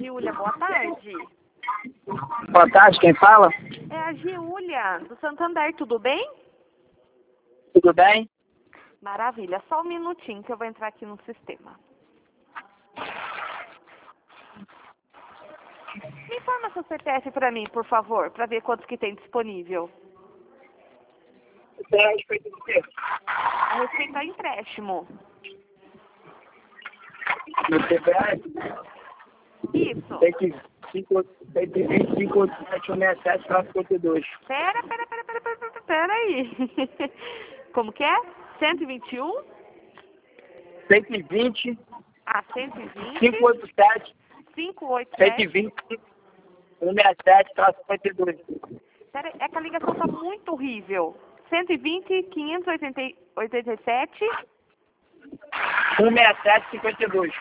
Giulia, boa tarde. Boa tarde, quem fala? É a Giulia, do Santander, tudo bem? Tudo bem? Maravilha, só um minutinho que eu vou entrar aqui no sistema. Me informa seu CPF para mim, por favor, para ver quantos que tem disponível. Você é a respeito do quê? A respeito ao empréstimo. No CPF? Isso. Tem que 587-167-52. Pera aí. Como que é? 121? 120, Ah, 120. 587, 587. 120, 167-52. Pera aí, é que a ligação tá muito horrível. 120, 587. 167-52.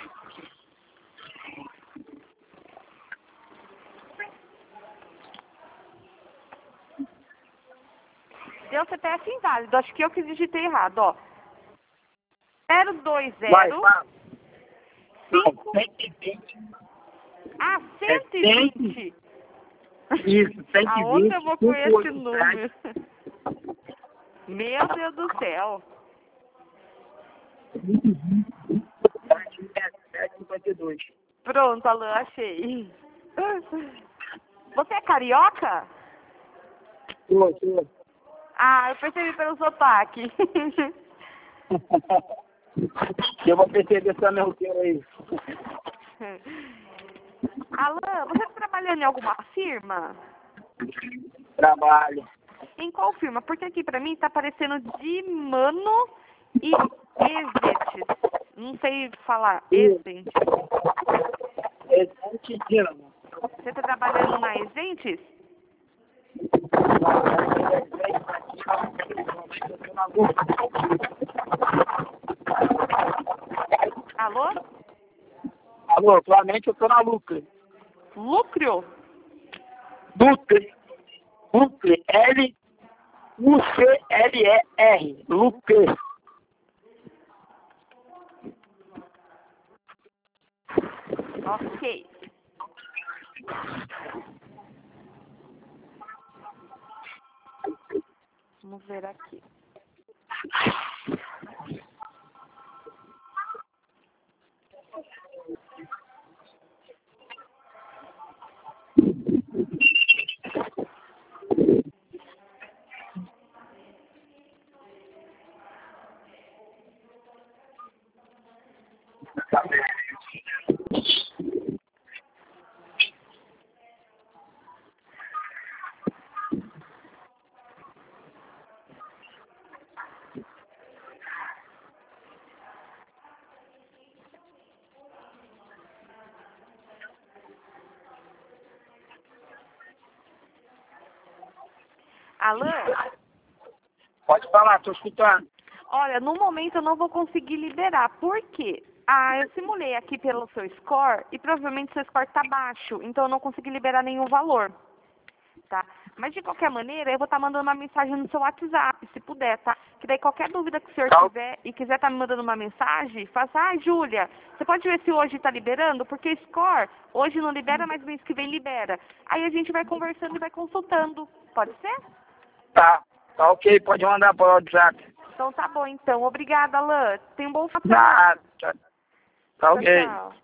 Deu CPF inválido. Acho que eu que digitei errado, ó. 020. Vai, fala. Não, 5. 120. Ah, 120. Isso, 120. Aonde eu vou com esse 587. número? Meu Deus do céu. 167-52. Pronto, Alain, achei. Você é carioca? Tô. Ah, eu percebi pelo sotaque. Eu vou perceber só meu roteiro aí. Alain, você está trabalhando em alguma firma? Trabalho. Em qual firma? Porque aqui pra mim tá aparecendo de Mano e Exetes. Não sei falar. Exentes. Exente Dínamo. Você tá trabalhando na Exentes? Alô? Alô, atualmente eu tô na Lucre. Lucro? Lucre. L-U-C-L-E-R. Lucre. Ok. Vamos ver aqui. Alain? Pode falar, tô escutando. Olha, no momento eu não vou conseguir liberar. Por quê? Ah, eu simulei aqui pelo seu score e provavelmente seu score tá baixo, então eu não consegui liberar nenhum valor, tá? Mas de qualquer maneira, eu vou estar mandando uma mensagem no seu WhatsApp, se puder, tá? Que daí qualquer dúvida que o senhor tiver e quiser estar me mandando uma mensagem, faça, Júlia, você pode ver se hoje está liberando? Porque score hoje não libera, mas mês que vem libera. Aí a gente vai conversando e vai consultando. Pode ser? Tá ok, pode mandar para o WhatsApp. Então tá bom, então. Obrigada, Alain. Tenha um bom final. Tá ok. Tchau.